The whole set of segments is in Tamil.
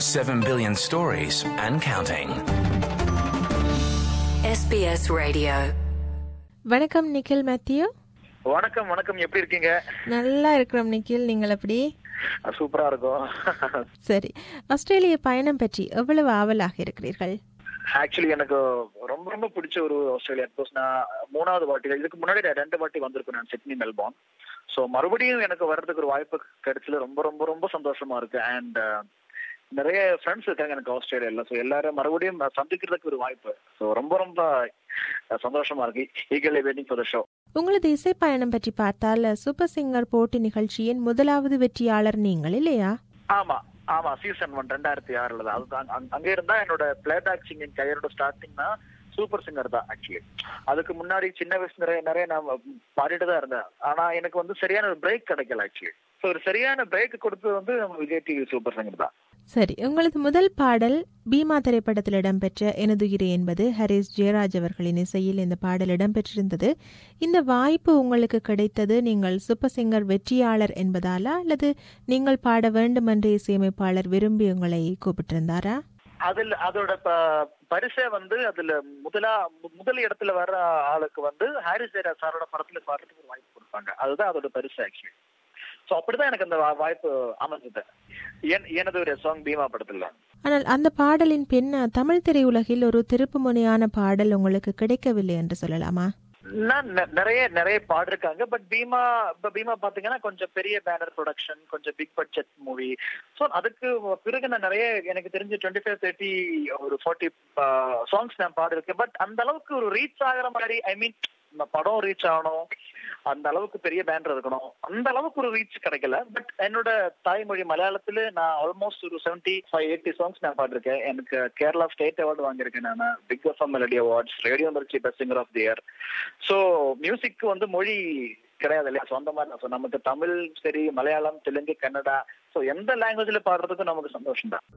7 billion stories and counting. SBS Radio. வணக்கம் நிக்கில் மேத்யூ. வணக்கம் வணக்கம், எப்படி இருக்கீங்க? நல்லா இருக்கிறோம் நிக்கில், நீங்கள் எப்படி? சூப்பரா இருக்கும். சரி, ஆஸ்திரேலிய பயணம் பற்றி எவ்வளவு ஆவலாக இருக்கிறீர்கள்? ஆக்சுவலி எனக்கு ரொம்ப ரொம்ப பிடிச்ச ஒரு ஆஸ்திரேலியா. பிகாஸ் நான் 3வது வாட்டி, இதுக்கு முன்னாடி 2 வாட்டி வந்திருக்கேன் நான், சிட்னி மெல்போர்ன். ஸோ மறுபடியும் எனக்கு வர்றதுக்கு ஒரு வாய்ப்பு கிடைச்சதுல ரொம்ப ரொம்ப ரொம்ப சந்தோஷமா இருக்கு. அண்ட் நிறைய ஃப்ரெண்ட்ஸ் இருக்காங்க எனக்கு ஆஸ்திரேலியாவில். ஸோ எல்லாரும் மறுபடியும் சந்திக்கிறதுக்கு ஒரு வாய்ப்பு. ஸோ ரொம்ப ரொம்ப சந்தோஷமா இருக்கு. Eagerly waiting for the show. உங்களது இசை பயணம் பற்றி பார்த்தால் சூப்பர் சிங்கர் போட்டி நிகழ்ச்சியின் முதலாவது வெற்றியாளர் நீங்கள் இல்லையா? ஆமா ஆமா, சீசன் 1 2006 தான். அதுதான் அங்க இருந்தா என்னோட பிளேபேக் சிங்கிங் கரியரோட ஸ்டார்டிங்னா சூப்பர் சிங்கர் தான். ஆக்சுவலி அதுக்கு முன்னாடி சின்ன வயசு நிறைய நான் பாடிட்டு தான் இருந்தேன். ஆனா எனக்கு சரியான ஒரு பிரேக் கிடைக்கல. ஆக்சுவலி ஸோ ஒரு சரியான பிரேக் கொடுத்தது நம்ம விஜய் டிவி சூப்பர் சிங்கர் தான். சரி, உங்களது முதல் பாடல் பீமா திரைப்படத்தில் இடம்பெற்ற எனதுயிரே என்பது ஹரிஸ் ஜெயராஜ் அவர்களின் இசையில் இந்த பாடல் இடம்பெற்றிருந்தது. இந்த வாய்ப்பு உங்களுக்கு கிடைத்தது நீங்கள் சூப்பர் சிங்கர் வெற்றியாளர் என்பதாலா, அல்லது நீங்கள் பாட வேண்டும் என்று இசையமைப்பாளர் விரும்பி உங்களை கூப்பிட்டிருந்தாரா? அதோட பரிசை அதுல முதல் இடத்துல வர்ற ஆளுக்கு ஹாரிஸ் ஜெயராஜ் சாரோட படத்துல பாடுறதுக்கு ஒரு வாய்ப்பு கொடுப்பாங்க. அதுதான் அதோட பரிசு ஆக்சுவலி. சோ அப்படிதான் எனக்கு அந்த வாய்ப்பு அமைஞ்சது. எனது ஒரு சாங் பீமா படத்துல. ஆனால் அந்த பாடலின் பின் தமிழ் திரையுலகில் ஒரு திருப்பு முனையான பாடல் உங்களுக்கு கிடைக்கவில்லை என்று சொல்லலாமா? நான் நிறைய பாடிருக்காங்க. பட் பீமா பாத்தீங்கன்னா கொஞ்சம் பெரிய பேனர் ப்ரொடக்ஷன், கொஞ்சம் பிக் பட்ஜெட் மூவி. ஸோ அதுக்கு பிறகு நான் நிறைய, எனக்கு தெரிஞ்சு 25, 30 ஒரு 40 சாங்ஸ் நான் பாடிருக்கேன். பட் அந்த அளவுக்கு ஒரு ரீச் ஆகிற மாதிரி, ஐ மீன் படம் ரீச் ஆகணும், அந்த அளவுக்கு பெரிய பேனர் இருக்கணும், அந்த அளவுக்கு ஒரு ரீச் கிடைக்கல. பட் என்னோட தாய்மொழி மலையாளத்துல நான் ஆல்மோஸ்ட் ஒரு 75-80 சாங்ஸ் நான் பாடிருக்கேன். எனக்கு கேரளா ஸ்டேட் அவார்டு வாங்கியிருக்கேன் நான், big FM melody awards, radio Mirchi best singer of the year. So music மொழி கிடையாது இல்லையா, சொந்தமா. ஸோ நமக்கு தமிழ் சரி, மலையாளம், தெலுங்கு, கன்னடா, ஸோ எந்த லாங்குவேஜ்ல பாடுறதுக்கும் நமக்கு சந்தோஷம் தான்.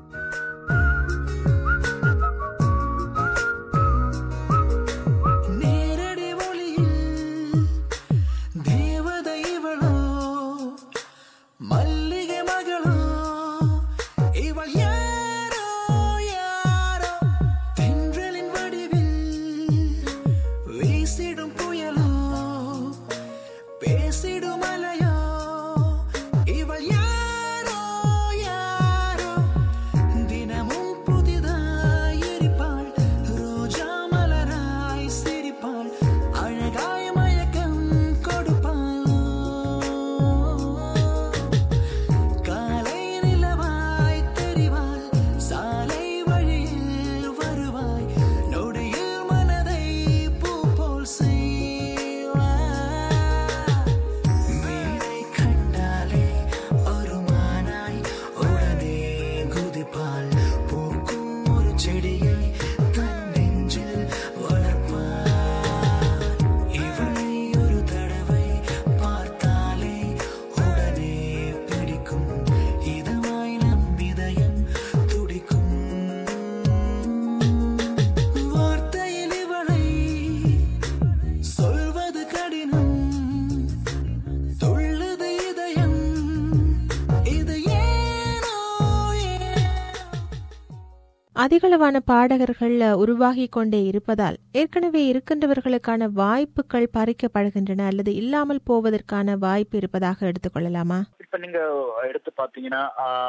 அதிகளவான பாடகர்கள் உருவாகி கொண்டே இருப்பதால் ஏற்கனவே இருக்கின்றவர்களுக்கான வாய்ப்புகள் பறிக்கப்படுகின்றன, அல்லது இல்லாமல் போவதற்கான வாய்ப்பு இருப்பதாக எடுத்துக்கொள்ளலாமா? இப்ப நீங்க எடுத்து பாத்தீங்கன்னா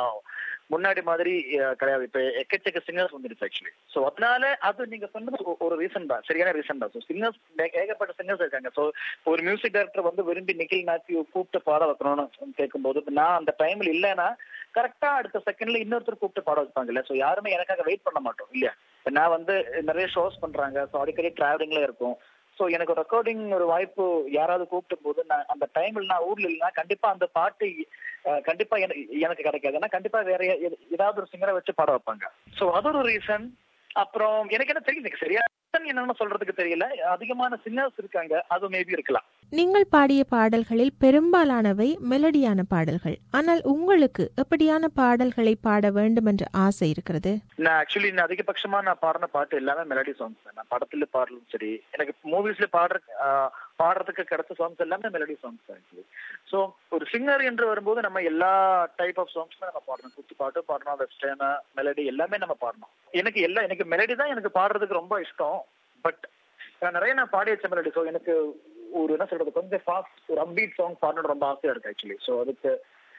முன்னாடி மாதிரி கிடையாது. இப்ப எக்கச்சக்க சிங்கர்ஸ் வந்துருச்சு ஆக்சுவலி. சோ அதனால அது நீங்க சொன்னது ஒரு ரீசன் தான், சரியான ரீசன் தான். சிங்கர்ஸ் ஏகப்பட்ட சிங்கர்ஸ் இருக்காங்க. சோ ஒரு மியூசிக் டைரக்டர் விரும்பி நிக்கில் மேத்யூ கூப்பிட்டு பாட வைக்கணும்னு கேட்கும்போது, நான் அந்த டைம்ல இல்லைன்னா கரெக்டா அடுத்த செகண்ட்ல இன்னொருத்தர் கூப்பிட்டு பாட வைப்பாங்க இல்ல. சோ யாருமே எனக்காக வெயிட் பண்ண மாட்டோம் இல்லையா. நான் நிறைய ஷோஸ் பண்றாங்க. ஸோ அடிக்கடி டிராவலிங்ல இருக்கும். ஸோ எனக்கு ரெக்கார்டிங் ஒரு வாய்ப்பு யாராவது கூப்பிடும் போது, நான் அந்த டைம்ல நான் ஊர்ல இல்லைன்னா கண்டிப்பா அந்த பாட்டு கண்டிப்பா எனக்கு கிடைக்காது. ஏன்னா கண்டிப்பா வேற ஏதாவது ஒரு சிங்கரை வச்சு பாட வைப்பாங்க. ஸோ அது ஒரு ரீசன். அப்புறம் எனக்கு என்ன தெரியும், சரியா என்னன்னு சொல்றதுக்கு தெரியல. அதிகமான சிங்கர்ஸ் இருக்காங்க, அது மேபி இருக்கலாம். நீங்கள் பாடிய பாடல்களில் பெரும்பாலானவை மெலடியான பாடல்கள். ஆனால் உங்களுக்கு எப்படியான பாடல்களை பாட வேண்டும் என்ற ஆசை இருக்கிறது? நான் ஆக்சுவலி அதிகபட்சமா நான் பாடின பாட்டு எல்லாமே மெலடி சாங்ஸ் தான். நான் படத்துல பாடலும் சரி, எனக்கு மூவிஸ்ல பாடுறதுக்கு கிடைச்ச சாங்ஸ் எல்லாமே மெலடி சாங்ஸ் தான் ஆக்சுவலி. ஸோ ஒரு சிங்கர் என்று வரும்போது நம்ம எல்லா டைப் ஆஃப் சாங்ஸுமே நம்ம பாடணும். குத்து பாட்டு பாடணும், வெஸ்டர்ன் மெலடி எல்லாமே நம்ம பாடணும். எனக்கு மெலடி தான் எனக்கு பாடுறதுக்கு ரொம்ப இஷ்டம். பட் நான் பாடி வச்ச மெலடி. ஸோ எனக்கு ஒரு என்ன சொல்றது, கொஞ்சம் ஃபாஸ்ட் ஒரு அப்பீட் சாங் பாடணும்னு ரொம்ப ஆசையா இருக்கு ஆக்சுவலி. ஸோ அதுக்கு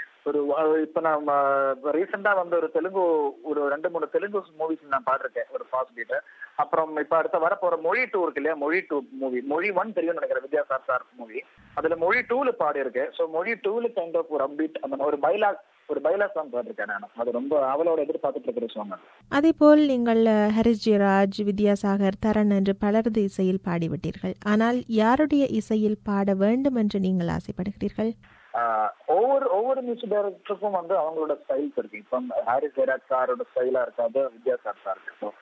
இப்ப நம்ம ரீசெண்டா வந்து ஒரு 2-3 தெலுங்கு மூவிஸ் நான் பாடிருக்கேன் ஒரு ஃபாஸ்ட் பீட். அப்புறம் இப்ப அடுத்த வர போற மொழி 2 இருக்கு இல்லையா, மொழி 2 மூவி, மொழி 1 தெரியும் நினைக்கிறேன், வித்யாசாகர் சார் மூவி. அதுல மொழி 2ல பாடி இருக்கு. ஸோ மொழி 2ல கைண்ட் ஆஃப் ஒரு அப்பீட் அந்த ஒரு பைலா சாங் பாடிருக்கேன் நான். அது ரொம்ப அவளோட எதிர்பார்த்துட்டு இருக்கிற சாங். அதே போல் நீங்கள் ஹரிஸ் ஜெயராஜ், வித்யாசாகர், தரன் என்று பலரது இசையில் பாடிவிட்டீர்கள். ஆனால் யாருடைய இசையில் பாட வேண்டும் என்று நீங்கள் ஆசைப்படுகிறீர்கள்? ஒவ்வொரு மியூசிக் டைரக்டருக்கும் வந்து அவங்களோட ஸ்டைல்ஸ் இருக்கு. இப்போ ஹாரிஸ் ஜெயராஜ் சாரோட ஸ்டைலா இருக்காது, வித்யாசாகர் சார் இருக்கு.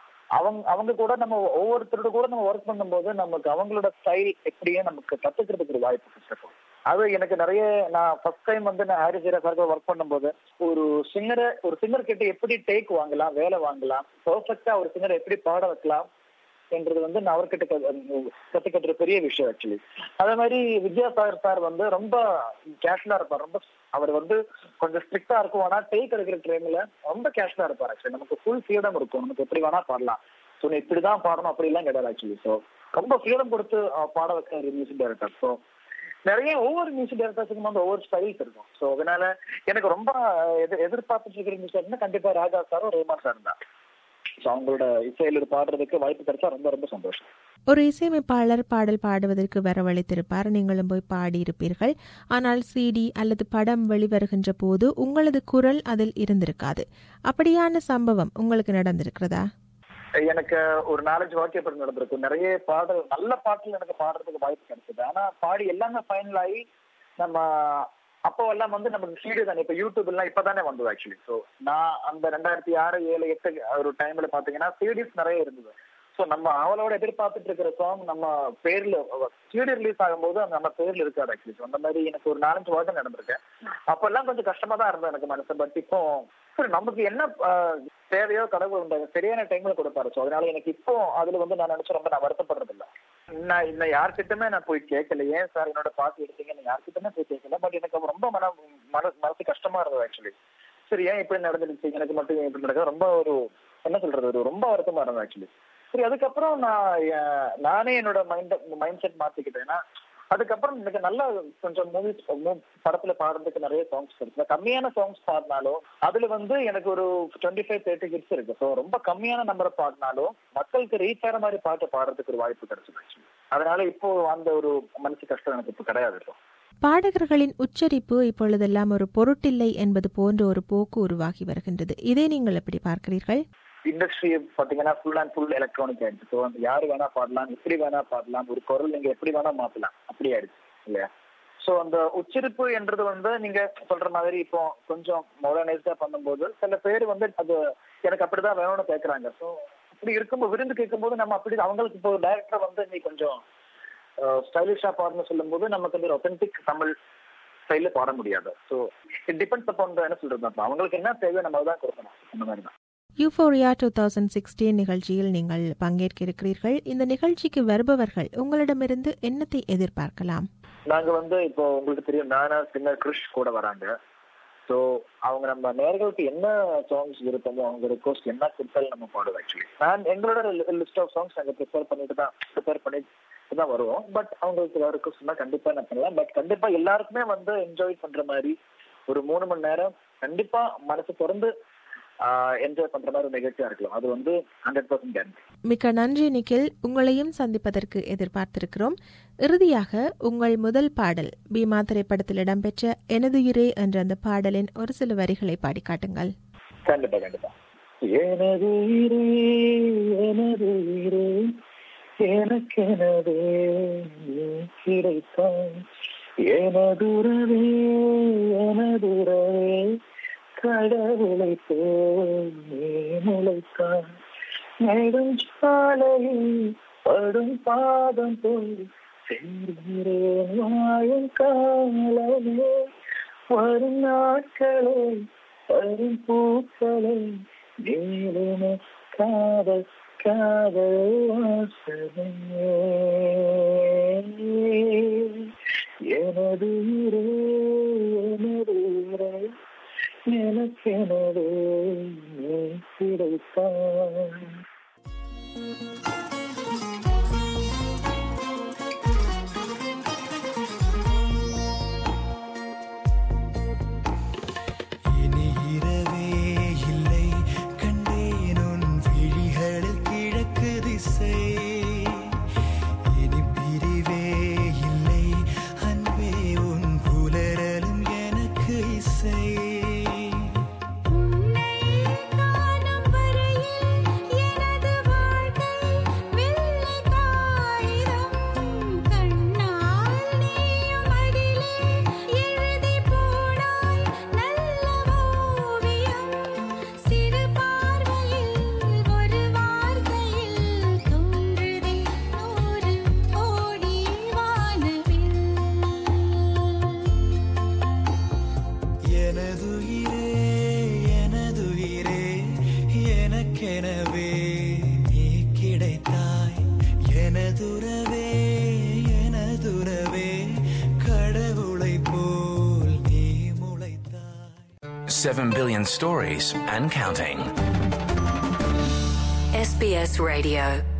அவங்க கூட நம்ம ஒவ்வொருத்தரோட கூட நம்ம ஒர்க் பண்ணும்போது நமக்கு அவங்களோட ஸ்டைல் எப்படியே நமக்கு கத்துக்கிறதுக்கு ஒரு வாய்ப்பு கிடைக்கும். அது எனக்கு நிறைய, நான் ஃபர்ஸ்ட் டைம் வந்து நான் ஹாரிஸ் ஜெயராஜ் சாருக்கு ஒர்க் பண்ணும்போது ஒரு சிங்கர் கிட்ட எப்படி டேக் வாங்கலாம், வேலை வாங்கலாம், பெர்ஃபெக்டா ஒரு சிங்கரை எப்படி பாட வைக்கலாம் என்றது வந்து நான் அவர்கிட்ட கத்துக்கிற பெரிய விஷயம் ஆக்சுவலி. அதே மாதிரி வித்யாசாகர் சார் வந்து ரொம்ப கேஷுவலா இருப்பார். அவர் வந்து கொஞ்சம் ஸ்ட்ரிக்டா இருக்கும். ஆனா டேக் எடுக்கிற டைம்ல ரொம்ப கேஷுவலா இருப்பார் ஆக்சுவலி. நமக்கு ஃபுல் ஃப்ரீடம் இருக்கும், நமக்கு எப்படி வேணா பாடலாம். ஸோ நீ இப்படிதான் பாடணும் அப்படி எல்லாம் கிடையாது ஆக்சுவலி. ஸோ ரொம்ப ஃப்ரீடம் கொடுத்து பாட வைக்க ஒரு மியூசிக் டைரக்டர். ஸோ நிறைய ஒவ்வொரு மியூசிக் டைரக்டர்ஸுக்கும் வந்து ஒவ்வொரு ஸ்டைல்ஸ் இருக்கும். ஸோ அதனால எனக்கு ரொம்ப எதிர்பார்த்துட்டு இருக்கிற மியூசிக் கண்டிப்பா ராஜா சாரும் ரஹ்மான் சார் தான். ஸோ அவங்களோட இசையில் பாடுறதுக்கு வாய்ப்பு கிடைச்சா ரொம்ப ரொம்ப சந்தோஷம். ஒரு இசையமைப்பாளர் பாடல் பாடுவதற்கு வரவழைத்திருப்பார், நீங்களும் போய் பாடியிருப்பீர்கள். ஆனால் சிடி அல்லது படம் வெளிவருகின்ற போது உங்களது குரல் அதில் இருந்திருக்காது. அப்படியான சம்பவம் உங்களுக்கு நடந்திருக்கிறதா? எனக்கு ஒரு 4-5 வாக்கியம் நடந்திருக்கு. நிறைய நல்ல பாட்டுல எனக்கு பாடுறதுக்கு வாய்ப்பு கிடைச்சது. ஆனா பாடி எல்லாமே ஃபைனல் ஆகி நம்ம அப்போ எல்லாம் வந்து நமக்கு சீடி தானே, இப்ப யூடியூப் எல்லாம் இப்பதானே வந்தது ஆக்சுவலி. ஸோ நான் அந்த 2006, 2007, 2008 ஒரு டைம்ல பாத்தீங்கன்னா சீடிஸ் நிறைய இருந்தது. ஸோ நம்ம அவளோட எதிர்பார்த்துட்டு இருக்கிற சாங் நம்ம பேர்ல சீடி ரிலீஸ் ஆகும்போது அந்த நம்ம பேர்ல இருக்காது ஆக்சுவலி. அந்த மாதிரி எனக்கு ஒரு 4-5 வாரம் நடந்திருக்கேன். அப்பெல்லாம் கொஞ்சம் கஷ்டமா தான் இருந்தது எனக்கு மனசு. பட் இப்போ நமக்கு என்ன தேவையோ கடவுள் சரியான டைம்ல கொடுப்பாரு. ஸோ அதனால எனக்கு இப்போ அதுல வந்து நான் நினைச்சு ரொம்ப நான் வருத்தப்படுறது இல்லை. நான் இன்னும் யார்கிட்டமே நான் போய் கேட்கல, ஏன் சார் என்னோட பாட்டு எடுத்தீங்கன்னு யார்கிட்டமே போய் கேட்கல. பட் எனக்கு ரொம்ப மனசு கஷ்டமா இருந்தது ஆக்சுவலி. சரி ஏன் இப்படி நடந்துருச்சு, எனக்கு மட்டும் இப்படி நடக்குது, ரொம்ப ஒரு என்ன சொல்றது, ஒரு ரொம்ப வருத்தமா இருந்தது ஆக்சுவலி. சரி அதுக்கப்புறம் நானே என்னோட மைண்ட் செட் மாத்திக்கிட்டேன். ஏன்னா அதுக்கப்புறம் எனக்கு நல்ல கொஞ்சம் படத்துல பாடுறதுக்கு நிறைய சாங்ஸ் இருக்கு. கம்மியான சாங்ஸ் பாடினாலும் அதுல வந்து எனக்கு ஒரு 25-30 ஹிட்ஸ் இருக்கு. ஸோ ரொம்ப கம்மியான நம்பரை பாடினாலும் மக்களுக்கு ரீச் ஆகிற மாதிரி பாட்டு பாடுறதுக்கு ஒரு வாய்ப்பு கிடைச்சிருச்சு. அதனால இப்போ அந்த ஒரு மனசு கஷ்டம் எனக்கு இப்போ கிடையாது. இப்போ பாடகர்களின் உச்சரிப்பு இப்பொழுதெல்லாம் ஒரு பொருட்டில்லை என்பது போன்ற ஒரு போக்கு உருவாகி வருகின்றது. இதை நீங்கள் எப்படி பார்க்கிறீர்கள்? இண்டஸ்ட்ரி பாத்தீங்கன்னா ஃபுல் அண்ட் ஃபுல் எலக்ட்ரானிக் ஆயிடுச்சு. ஸோ யாரு வேணா பாடலாம், எப்படி வேணா பாடலாம், ஒரு குரல் நீங்க எப்படி வேணா மாத்தலாம், அப்படி ஆயிடுச்சு இல்லையா? ஸோ அந்த உச்சரிப்பு என்றது வந்து நீங்க சொல்ற மாதிரி இப்போ கொஞ்சம் மாடர்னைஸ்டா பண்ணும்போது சில பேர் வந்து அது எனக்கு அப்படிதான் வேணும்னு கேட்கறாங்க. ஸோ அப்படி இருக்கும்போது விருந்து கேட்கும்போது நம்ம அப்படி அவங்களுக்கு இப்போ டைரக்டர் வந்து நீ கொஞ்சம் ஸ்டைலிஷா பாடணும்னு சொல்லும் போது நமக்கு வந்து ஒத்தென்டிக் தமிழ் ஸ்டைல பாட முடியாது. ஸோ இட் டிபெண்ட்ஸ் அப்பான் என்ன சொல்றது, அவங்களுக்கு என்ன தேவையோ நம்ம தான் கொடுக்கணும். அந்த மாதிரி தான். யூஃபோரியா 2016 நிகழ்ச்சியில் நீங்கள் பங்கேற்க இருக்கிறீர்கள். இந்த நிகழ்ச்சிக்கு வருபவர்கள் உங்களிடமிருந்து என்னத்தை எதிர்பார்க்கலாம்? நாங்க வந்து இப்போ உங்களுக்கு தெரியும், நானா சின்ன கிருஷ் கூட வராங்க. ஸோ அவங்க நம்ம நேர்களுக்கு என்ன சாங்ஸ் விருப்பமோ அவங்க ரிக்வஸ்ட் என்ன கொடுத்தாலும் நம்ம பாடுவோம். ஆக்சுவலி எங்களோட லிஸ்ட் ஆஃப் சாங்ஸ் நாங்கள் ப்ரிப்பேர் பண்ணிட்டு தான் வருவோம். பட் அவங்களுக்கு ஏதாவது ரிக்வஸ்ட்னா கண்டிப்பா என்ன பண்ணலாம். பட் கண்டிப்பா எல்லாருக்குமே வந்து என்ஜாய் பண்ற மாதிரி ஒரு 3 மணி நேரம் கண்டிப்பா மனசு திறந்து என்ஜாய் பண்ற மாதிரி நிகழ்ச்சியா இருக்கலாம். அது வந்து 100% கேரண்டி. மிக்க நன்றி நிக்கில், உங்களையும் சந்திப்பதற்கு எதிர்பார்த்திருக்கிறோம். இறுதியாக உங்கள் முதல் பாடல் பீமா திரைப்படத்தில் இடம்பெற்ற எனதுயிரே என்ற அந்த பாடலின் ஒரு சில வரிகளை பாடி காட்டுங்கள். கண்டிப்பா கண்டிப்பா. எனதுயிரே எனதுயிரே எனக்கெனவே கிடைத்தாய், எனதுறவே எனதுறவே கடவுளை போல் முளைத்தான், நெடுஞ்சாலையில் படும் பாதம் போல் சேர்கிறேன் வாழும் காலமே, வரும் நாட்களே வரும் பூக்களே, நீளுமே காதல் காதல் வாசமே. எனது உயிரே எனது உயிரே எனக்கெனவே நீ கிடைத்தாய். எனதுறவே எனதுறவே கடவுளை போல் நீ முளைத்தாய். 7 billion stories and counting. SBS Radio.